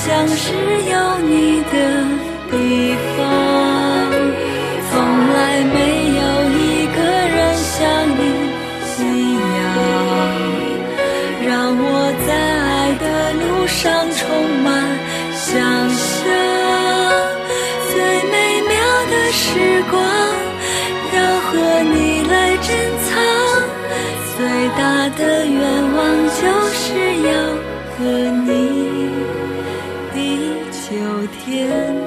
像是有你的地方，从来没有一个人像你一样，让我在爱的路上充满想象。最美妙的时光要和你来珍藏，最大的愿望就是要和你地久天长。